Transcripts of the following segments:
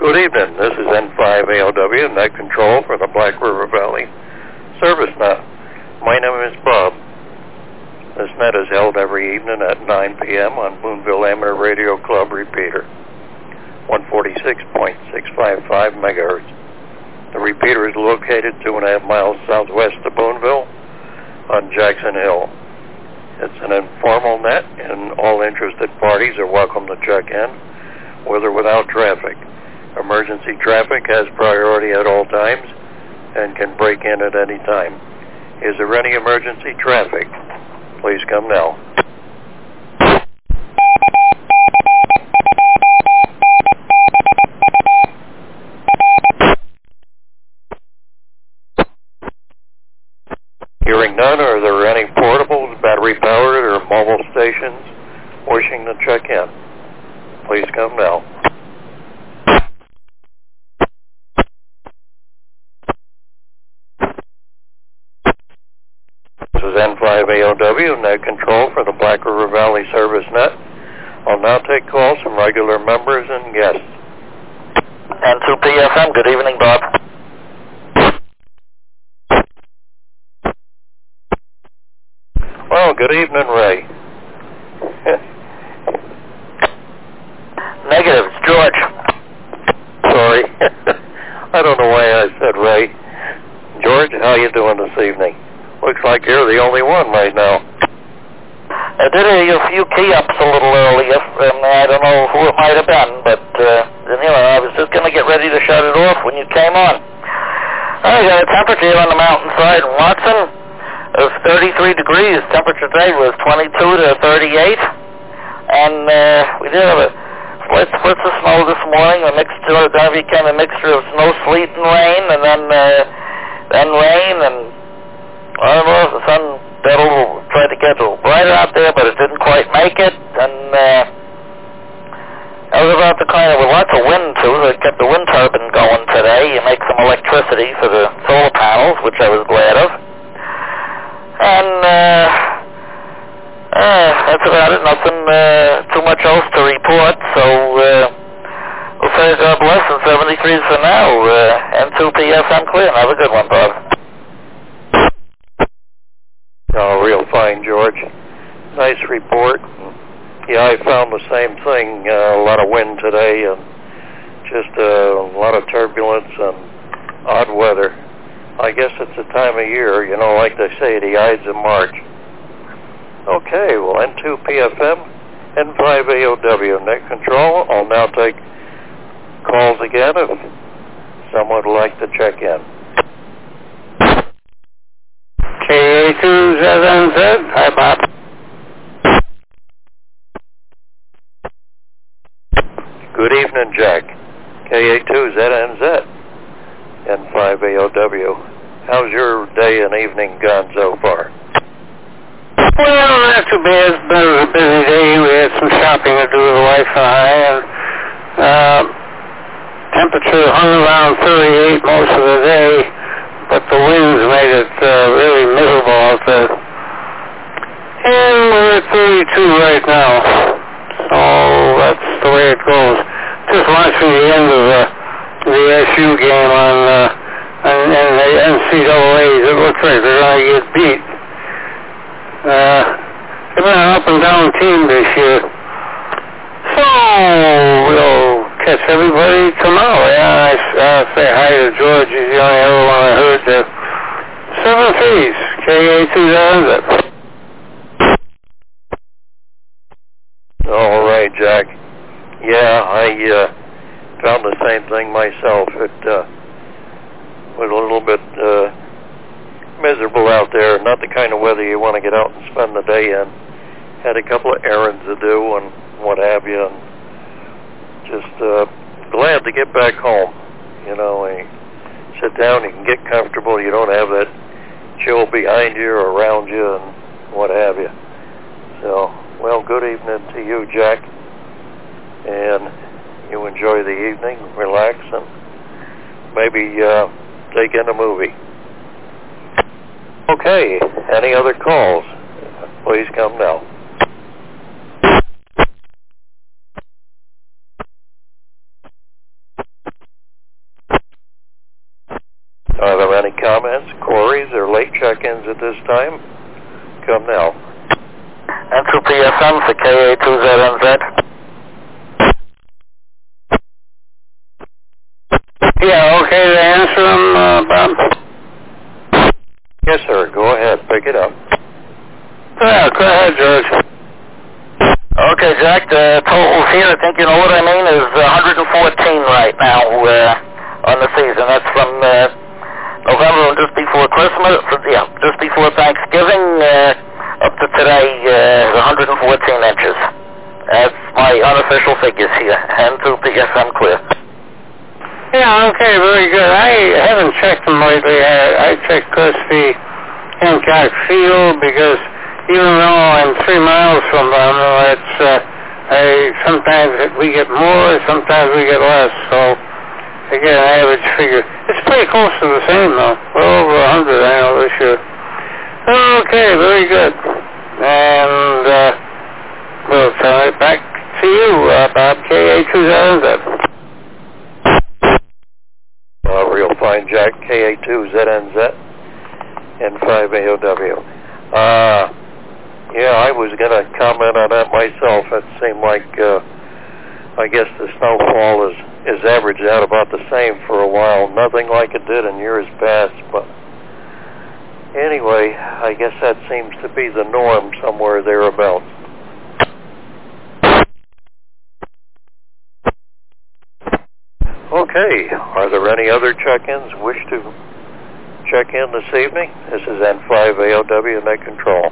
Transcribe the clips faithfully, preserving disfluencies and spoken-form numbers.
Good evening. This is N five A O W, Net Control for the Black River Valley Service Net. My name is Bob. This net is held every evening at nine p.m. on Boonville Amateur Radio Club repeater, one forty-six point six five five megahertz. The repeater is located two and a half miles southwest of Boonville on Jackson Hill. It's an informal net, and all interested parties are welcome to check in, with or without traffic. Emergency traffic has priority at all times and can break in at any time. Is there any emergency traffic? Please come now. Hearing none, are there any portables, battery-powered, or mobile stations wishing to check in? Please come now. This is N five A O W, Net Control for the Black River Valley Service Net. I'll now take calls from regular members and guests. N two P F M, good evening, Bob. Well, good evening, Ray. Negative, it's George. Sorry. I don't know why I said Ray. George, how you doing this evening? Looks like you're the only one right now. I did a, a few key-ups a little earlier, and I don't know who it might have been, but, uh, you know, I was just going to get ready to shut it off when you came on. I got a temperature here on the mountainside in Watson of thirty-three degrees. Temperature today was twenty-two to thirty-eight, and uh, we did have a slight splits of snow this morning. The mixture then became a mixture of snow, sleet, and rain, and then uh, then rain, and I don't know if the sun got a little, tried to get a little brighter out there, but it didn't quite make it, and uh, I was about to kind of, with lots of wind too, they kept the wind turbine going today. You make some electricity for the solar panels, which I was glad of. And uh, uh, that's about it. Nothing uh, too much else to report. So uh, we'll say God bless and seventy-three for now. Uh, N two P F M clear. Have a good one, Bob. Oh, real fine, George. Nice report. Yeah, I found the same thing. Uh, a lot of wind today and just uh, a lot of turbulence and odd weather. I guess it's the time of year, you know, like they say, the Ides of March. Okay, well, N two P F M, N five A O W, Net Control. I'll now take calls again if someone would like to check in. K A two Z N Z, hi, Bob. Good evening, Jack. K A two Z N Z. N five A O W. How's your day and evening gone so far? Well, not too bad. It's been a busy day. We had some shopping to do with the Wi-Fi, and uh, temperature hung around thirty-eight most of the day, but the winds made it uh, really miserable out there. And we're at thirty-two right now, so that's the way it goes. Just watching the end of the the S U game on uh, and, and the N C double A's. It looks like they're going to get beat. Uh, they've been an up and down team this year. So we'll catch everybody tomorrow. Yeah, I, I'll say hi to George. He's the only other one I heard there. Seven threes. K A two does it. All right, Jack. Yeah, I uh, found the same thing myself. It uh, was a little bit uh, miserable out there. Not the kind of weather you want to get out and spend the day in. Had a couple of errands to do and what have you. And just uh, glad to get back home. You know, you sit down, you can get comfortable. You don't have that chill behind you or around you and what have you. So, well, good evening to you, Jack. And you enjoy the evening, relax, and maybe uh, take in a movie. Okay, any other calls? Please come now. comments, queries, or late check-ins at this time, come now. N two P S M for K A two Z N Z. Yeah, okay to answer them, uh, Bob? Yes, sir. Go ahead. Pick it up. Yeah, go ahead, George. Okay, Jack, the totals here, I think you know what I mean, is one hundred fourteen right now uh, on the season. That's from uh, November, just before Christmas, yeah, just before Thanksgiving, uh, up to today, uh, one hundred fourteen inches. That's my unofficial figures here, N two P S M clear. Yeah, okay, very good. I haven't checked them lately. I, I checked across the Hancock Field because even though I'm three miles from them, it's, uh, I, sometimes we get more, sometimes we get less. So, again, average figure. It's pretty close to the same, though. Well over one hundred, I know, this year. Okay, very good. And, uh, we'll turn it back to you, uh, Bob, K A two Z N Z. Uh, real fine, Jack, K A two Z N Z and five A O W. Uh, yeah, I was going to comment on that myself. It seemed like, uh, I guess the snowfall is, is averaged out about the same for a while. Nothing like it did in years past, but anyway, I guess that seems to be the norm somewhere thereabouts. Okay, are there any other check-ins wish to check in this evening? This is N five A O W Net Control.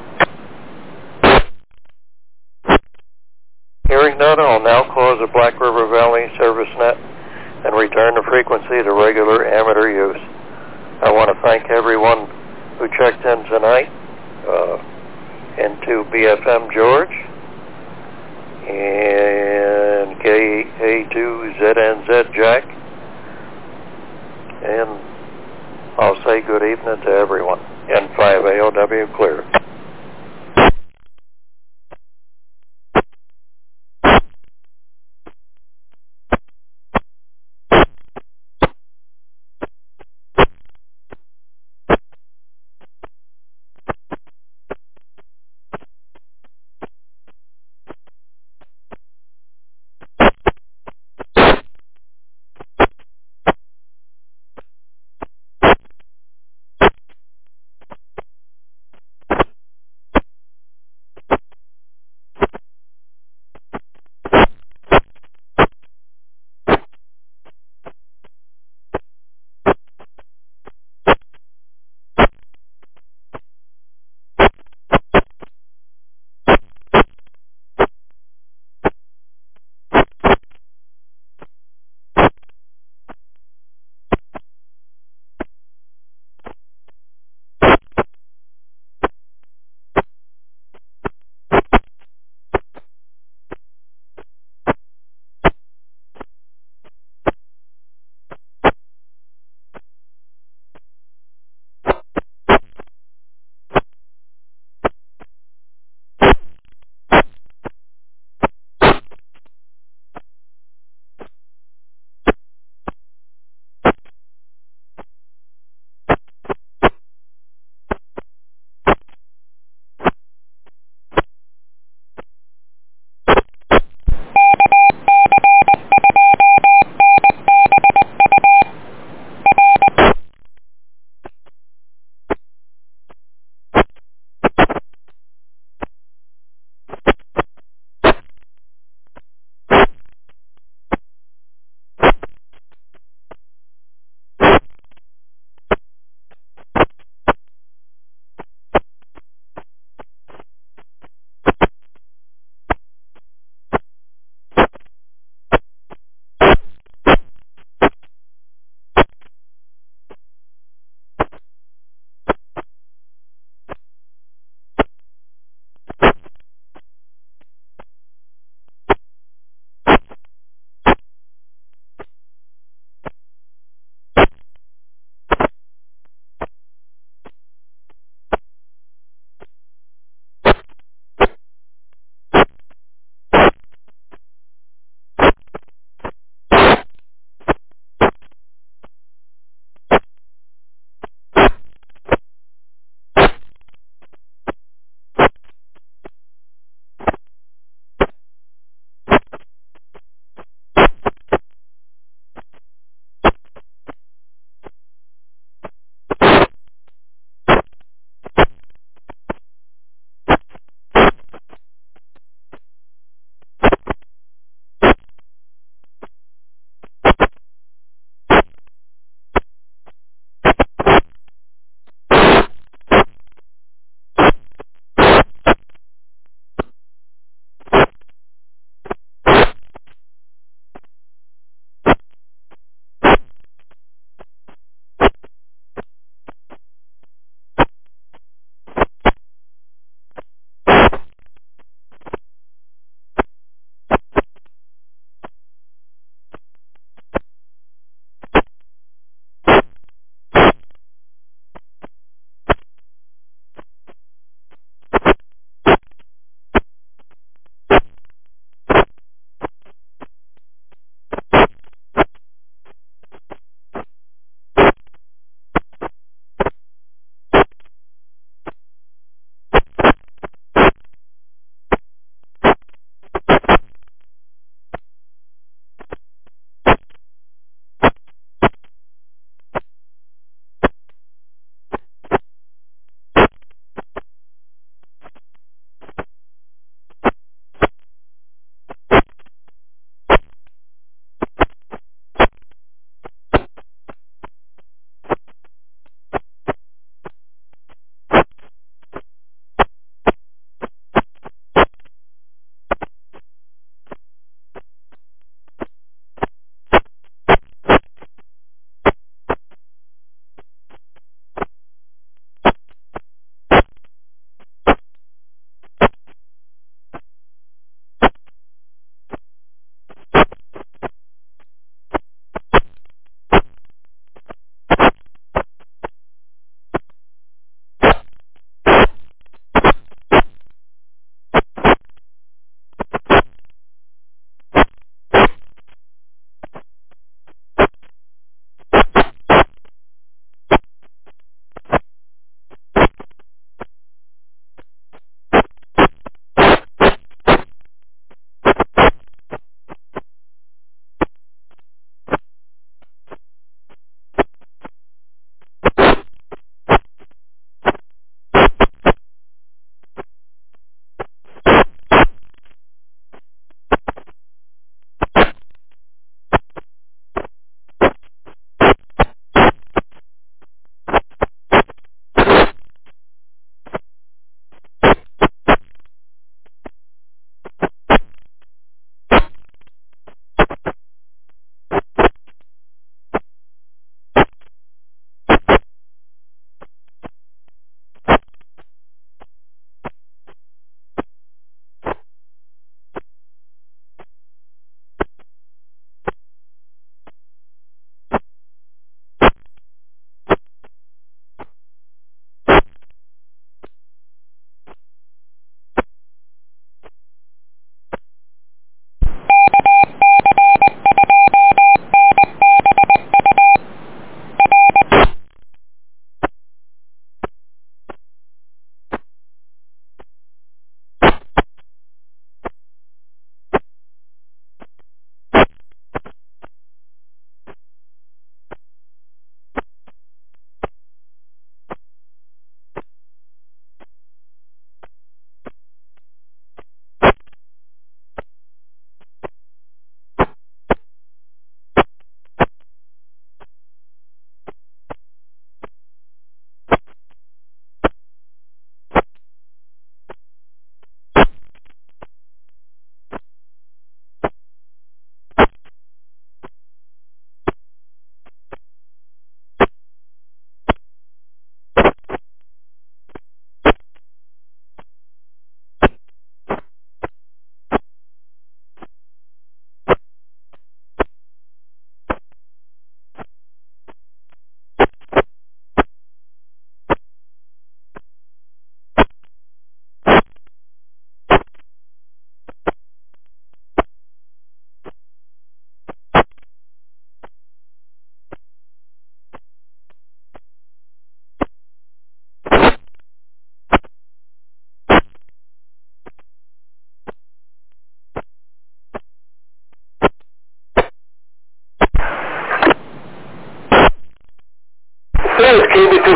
Hearing none, I'll now close the Black River Valley Service Net and return the frequency to regular amateur use. I want to thank everyone who checked in tonight, uh, into B F M George and K A two Z N Z Jack, and I'll say good evening to everyone. N five A O W clear.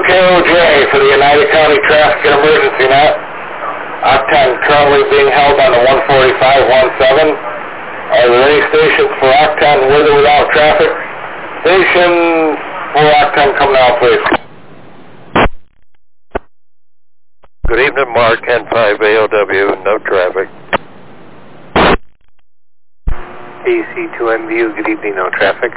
K O J for the United County Traffic and Emergency Net. Octane currently being held on the one forty-five one seven. Are there any stations for Octane with or without traffic? Station for Octane, come now, please. Good evening, Mark, N five A O W, no traffic. A C two N B U, good evening, no traffic.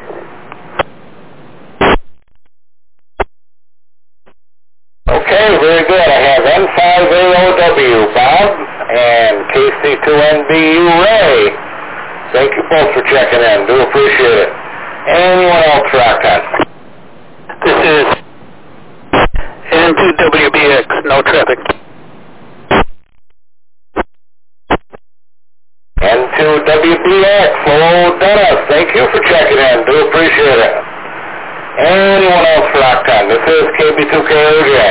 Okay, very good. I have N five A O W, Bob, and K C two N B U, Ray. Thank you both for checking in. Do appreciate it. Anyone else for Octane? This is N two W B X, no traffic. N two W B X, hello Dennis. Thank you for checking in. Do appreciate it. Anyone else for Octane? This is K B two K O J.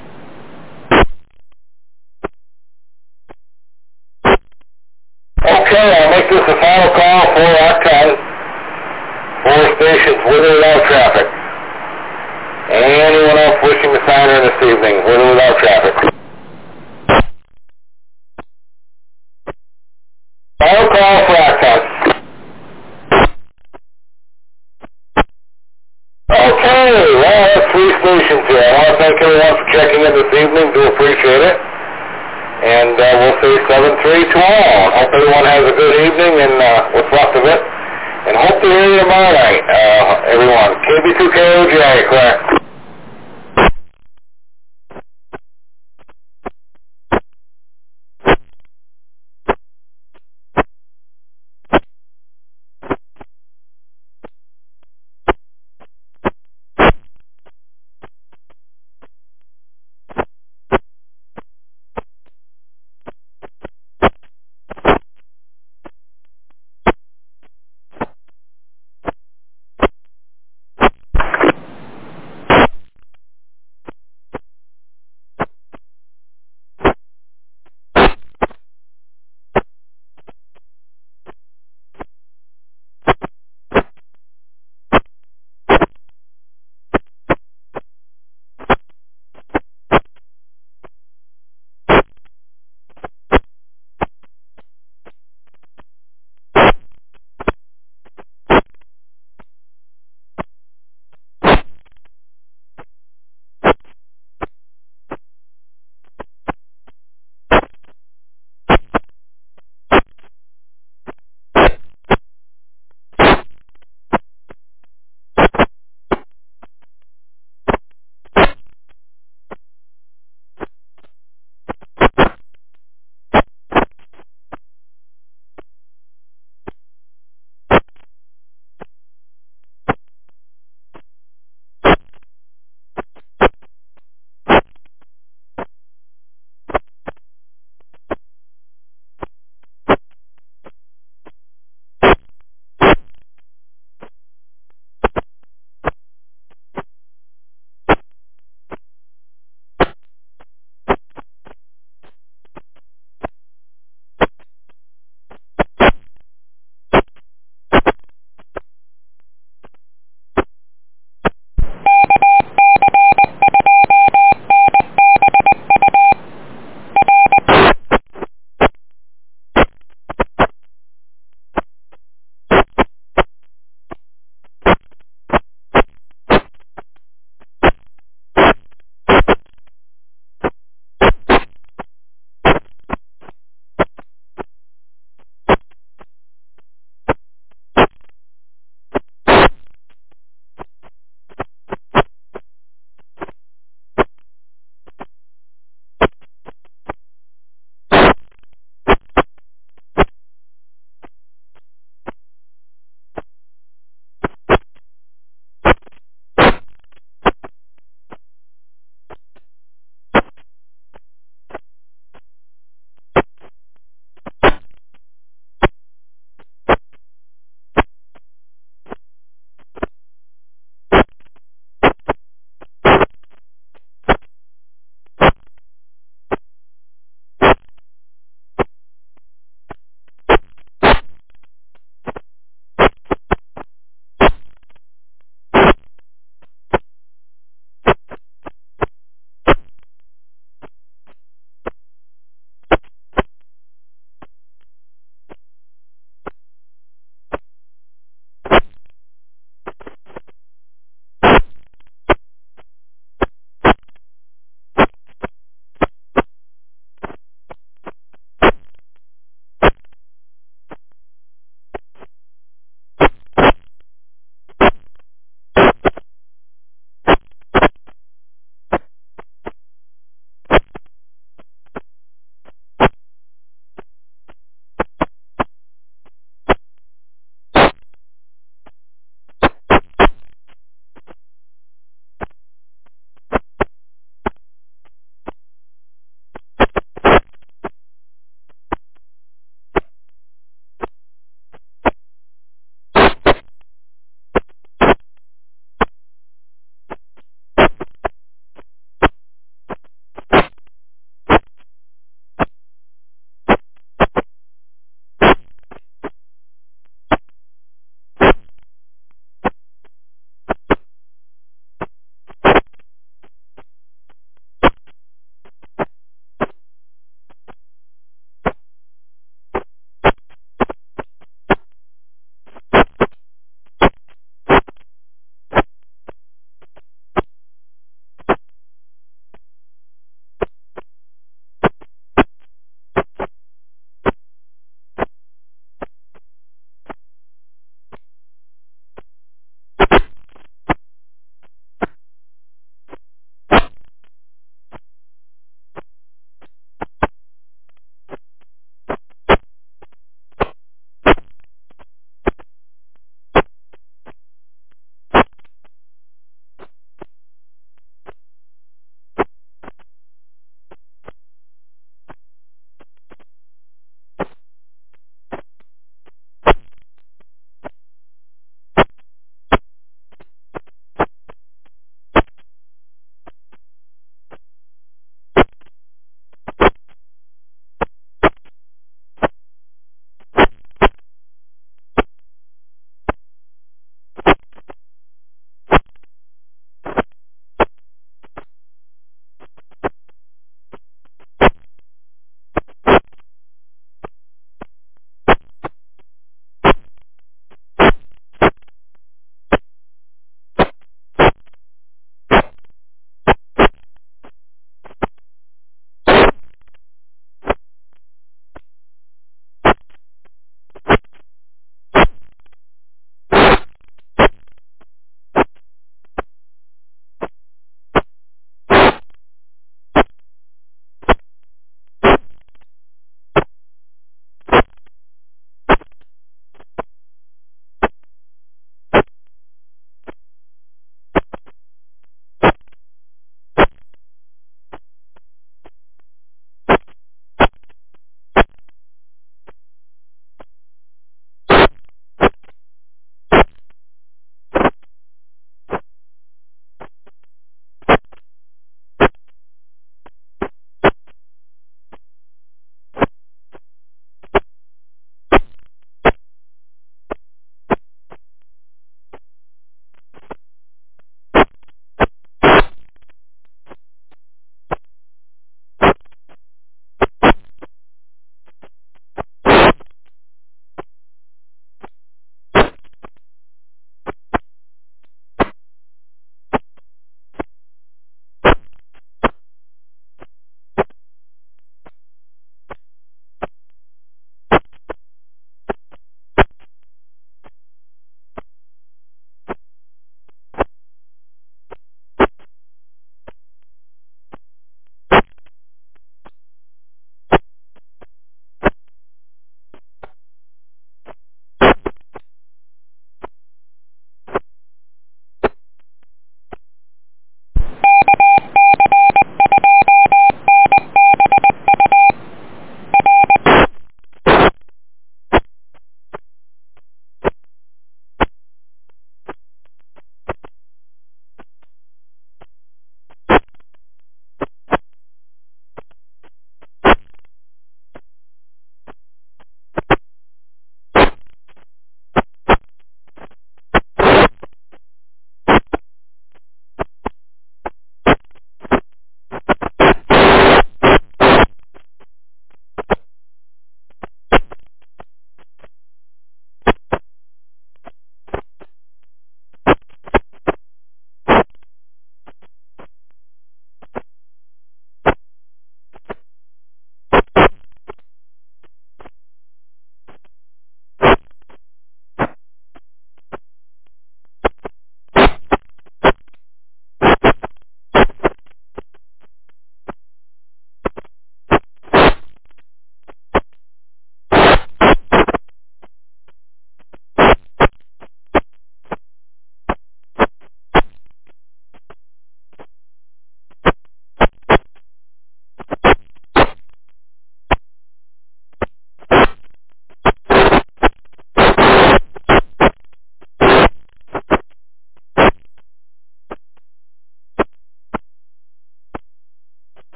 Okay, I'll make this a final call for Octane. Four stations with or without traffic. Anyone else wishing to sign in this evening with or without traffic? Final call for Octane. Okay, well, that's three stations here. I want to thank everyone for checking in this evening. Do appreciate it. And uh, we'll say seven three to all. Hope everyone has a good evening and uh, what's left of it. And hope to hear you tomorrow night, uh, everyone. K B two K O J, correct.